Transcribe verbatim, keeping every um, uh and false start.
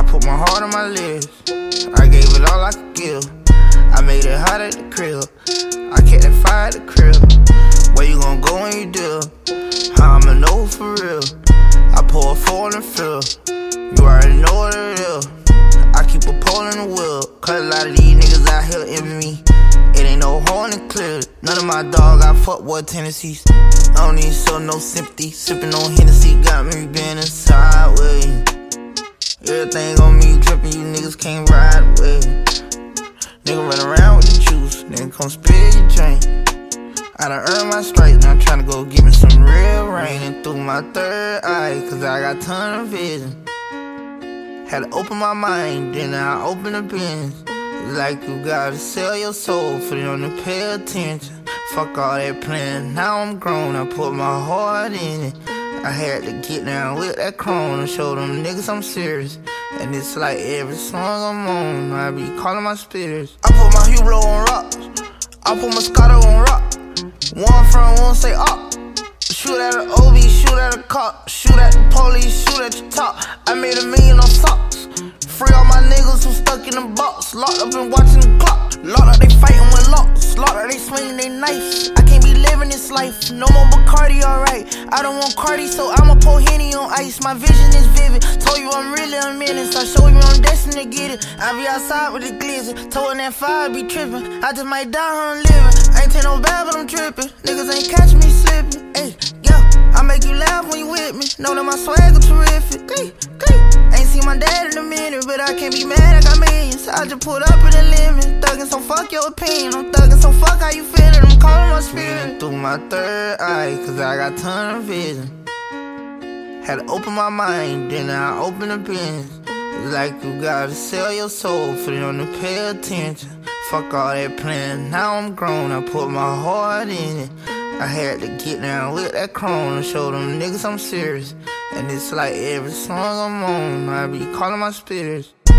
put my heart on my lips. I gave it all I could give. I made it hot at the crib. I kept that fire at the crib. Where you gon' go when you do? How I'ma know for real? I pour a four in the field. You already know what it is. I keep a pole in the wheel. Cause a lot of these niggas out here envy me. It ain't no hole in the clear. None of my dog got fuckboy tendencies. I don't need show no sympathy. Sippin' on Hennessy got me bending sideways. Everything on me drippin', you niggas can't ride with. Nigga run around with the juice, nigga come spill your drink. I done earned my stripes, now I'm tryna go get me some real rain. And through my third eye, cause I got ton of vision. Had to open my mind, then I open the bins. Like you gotta sell your soul for them to pay attention. Fuck all that plan, now I'm grown, I put my heart in it. I had to get down with that chrome and show them niggas I'm serious. And it's like every song I'm on, I be calling my spirits. I put my Hublot on rocks, I put my Moscato on rock. One front, one say up. Shoot at an O B, shoot at a cop. Shoot at the police, shoot at your top. I made a million on socks. Free all my niggas who stuck in the box. Locked up and watching the clock. Locked up, they fighting with locks. Locked up, they swinging they knives. I can't be living this life. No more Bacardi, alright. I don't want Cardi, so I'ma pour Henny on ice. My vision is vivid. Told you I'm really a menace. I showed you I'm destined to get it. I be outside with the glizzy. Told that fire be tripping. I just might die how I'm living. I ain't take no bad, but I'm tripping. Niggas ain't catch me slipping. Ayy, yeah. I make you laugh when you with me. Know that my swag is terrific. Ay, ay. Ain't seen my dad in a minute, but I can't be mad, I got millions. I just put up in the limit. Thuggin', so fuck your opinion. I'm thuggin', so fuck how you feelin'. I'm calling my spirit through my third eye, cause I got ton of vision. Had to open my mind, then I open the bins. Like you gotta sell your soul for them to pay attention. Fuck all that plan, now I'm grown, I put my heart in it. I had to get down with that chrome and show them niggas I'm serious. And it's like every song I'm on, I be calling my spirits.